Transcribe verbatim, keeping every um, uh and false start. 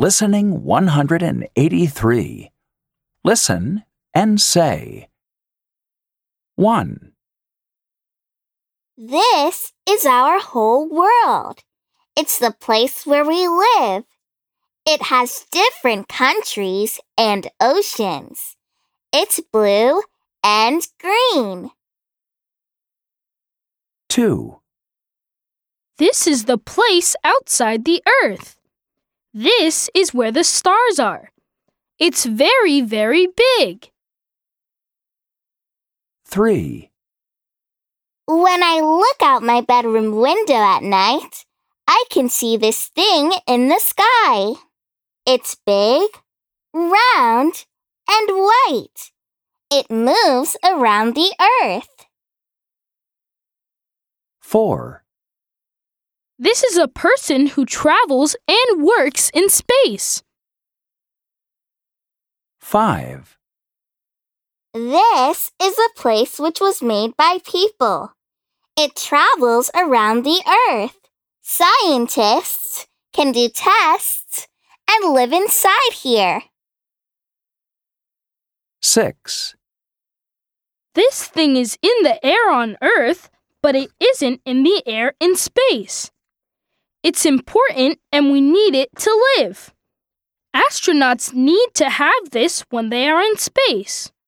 Listening one hundred eighty-three. Listen and say. one. This is our whole world. It's the place where we live. It has different countries and oceans. It's blue and green. two. This is the place outside the earth. This is where the stars are. It's very, very big. three. When I look out my bedroom window at night, I can see this thing in the sky. It's big, round, and white. It moves around the earth. four. This is a person who travels and works in space. five. This is a place which was made by people. It travels around the earth. Scientists can do tests and live inside here. six. This thing is in the air on Earth, but it isn't in the air in space. It's important and we need it to live. Astronauts need to have this when they are in space.